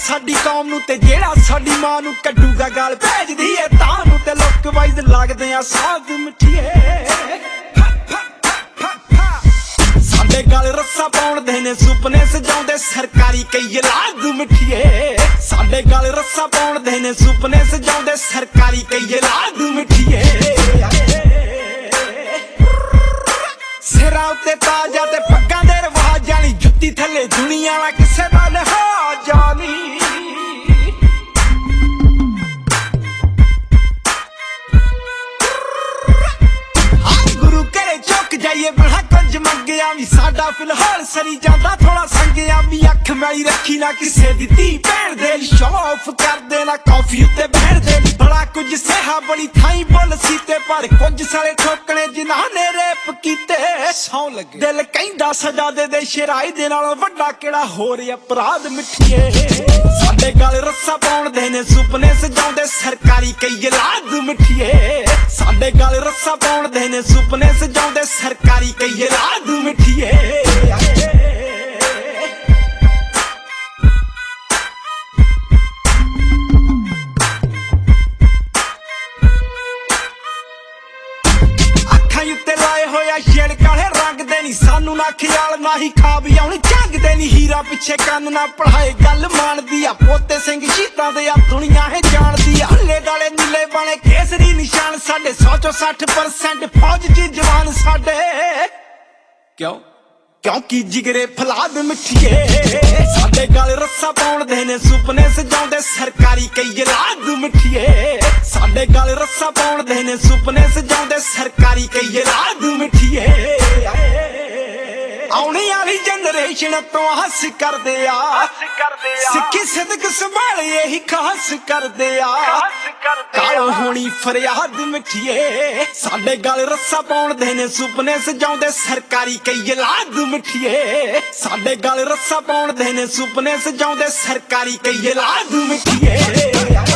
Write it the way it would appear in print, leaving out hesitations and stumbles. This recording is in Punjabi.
ਸਾਡੀ ਕੌਮ ਨੂੰ ਤੇ ਜਿਹੜਾ ਸਾਡੀ ਮਾਂ ਨੂੰ ਕੱਢੂਗਾ ਗਾਲ ਭੇਜਦੀ ਏ ਤਾਂ ਨੂੰ ਤੇ ਲੁੱਕ ਵਾਈਜ਼ ਲੱਗਦੇ ਆ ਸਾਧ ਮਿੱਠੀਏ ਸਾਡੇ ਗਲ ਰੱਸਾ ਪਾਉਣਦੇ ਨੇ ਸੁਪਨੇ ਸਜਾਉਂਦੇ ਸਰਕਾਰੀ ਕਈ ਲਾਗ ਮਿੱਠੀਏ ਸਾਡੇ ਗਲ ਰੱਸਾ ਪਾਉਣਦੇ ਨੇ ਸੁਪਨੇ ਸਜਾਉਂਦੇ ਸਰਕਾਰੀ ਕਈ ਲਾਗ ਮਿੱਠੀਏ ਸਿਰਾਂ ਉੱਤੇ ਤਾਜਾ ਤੇ ਪੱਗਾਂ ਦੇ ਰਿਵਾਜਾਂ ਨੀ ਜੁੱਤੀ ਥੱਲੇ ਦੁਨੀਆ ਦਾ ਕਿਸੇ ਦਾ ਲਿਹਾਜ਼ਾ ਨੀ ਗੁਰੂ ਘਰੇ ਚੁੱਕ ਜਾਈਏ ਬੜਾ ਕੁਝ ਮੰਗਿਆ ਵੀ ਸਾਡਾ ਫਿਲਹਾਲ ਸਰੀ ਜਾਂਦਾ ਥੋੜਾ ਸੰਗਿਆ ਵੀ ਅੱਖ ਮੈਲੀ ਰੱਖੀ ਨਾ ਕਿਸੇ ਦੀ ਧੀ ਭੈਣ ਦੇ ਸ਼ੌਫ ਕਰਦੇ ਨਾ ਕਾਫੀ ਉੱਤੇ ਬਹਿਣਦੇ ਬੜਾ ਕੁਝ ਸਹਾ ਬੜੀ ਥਾਈ ਬੁੱਲ ਸੀ ਤੇ ਪਰ ਕੁਝ ਸਾਲੇ ਠੋਕਣੇ ਜਿਨ੍ਹਾਂ ਨੇ ਰੇਪ ਕੀਤੇ ਸੌ ਲੱਗੇ ਦਿਲ ਕਹਿੰਦਾ ਸਜ਼ਾ ਦੇ ਸ਼ਰਾਈ ਦੇ ਨਾਲੋਂ ਵੱਡਾ ਕਿਹੜਾ ਹੋਰ ਅਪਰਾਧ ਮਿੱਠੀਏ ਸਾਡੇ ਗਲ ਰੱਸਾ ਪਾਉਣਦੇ ਨੇ ਸੁਪਨੇ ਸਜਾਉਂਦੇ ਸਰਕਾਰੀ ਕਈ ਲਾਗ ਮਿੱਠੀਏ ਸਾਡੇ ਗਲ ਰੱਸਾ ਪਾਉਣਦੇ ਨੇ ਸੁਪਨੇ ਸਜਾਉਂਦੇ ਸਰਕਾਰੀ ਕਈ ਲਾਗ ਮਿੱਠੀਏ ਉੱਤੇ ਲਾਏ ਹੋਇਆ ਛੇੜ ਕਾਲੇ ਰੰਗ ਦੇ ਨੀ ਸਾਨੂੰ ਨਾ ਖਿਆਲ ਨਾ ਹੀ ਖਾਬ ਆਉਣੀ ਝੰਗ ਦੇ ਨੀ ਹੀਰਾ ਪਿੱਛੇ ਕੰਨ ਨਾ ਪੜਾਏ ਗੱਲ ਮੰਨਦੀ ਆ ਪੋਤੇ ਸਿੰਘ ਸ਼ਹੀਦਾਂ ਦੇ ਆ ਦੁਨੀਆ ਹੈ ਜਾਣਦੀ ਆ ਹੱਲੇ ਡਾਲੇ ਨੀਲੇ ਵਾਲੇ ਕੇਸਰੀ ਨਿਸ਼ਾਨ ਸਾਡੇ 100 ਚੋਂ 60% ਫੌਜ ਚ ਜਵਾਨ ਸਾਡੇ ਕਿਉਂਕਿ ਜਿਗਰੇ ਫਲਾਦ ਮਿੱਠੀਏ ਸਾਡੇ ਗਲ ਰੱਸਾ ਪਾਉਣਦੇ ਨੇ ਸੁਪਨੇ ਸਜਾਉਂਦੇ ਸਰਕਾਰੀ ਕਈ ਲਾਗ ਮਿੱਠੀਏ ਸਾਡੇ ਗਲ ਰੱਸਾ ਪਾਉਣਦੇ ਨੇ ਸੁਪਨੇ ਸਜਾਉਂਦੇ ਸਰਕਾਰੀ ਕਈ ਲਾਗ ਮਿੱਠੀਏ ਆਉਣੀ ਵਾਲੀ ਜਨਰੇਸ਼ਨ ਤੋਂ ਹੱਸ ਕਰਦੇ ਆ ਸਿੱਖੀ ਸਿਦਕ ਸੰਭਾਲੇ ਇਹੀ ਖਾਸ ਕਰਦੇ ਆ ਕਾਲੋ ਹੋਣੀ ਫਰਿਆਦ ਮਿੱਠੀਏ ਸਾਡੇ ਗਲ ਰੱਸਾ ਪਾਉਣਦੇ ਨੇ ਸੁਪਨੇ ਸਜਾਉਂਦੇ ਸਰਕਾਰੀ ਕਈ ਲਾਗ ਮਿੱਠੀਏ ਸਾਡੇ ਗਲ ਰੱਸਾ ਪਾਉਣਦੇ ਨੇ ਸੁਪਨੇ ਸਜਾਉਂਦੇ ਸਰਕਾਰੀ ਕਈ ਲਾਗ ਮਿੱਠੀਏ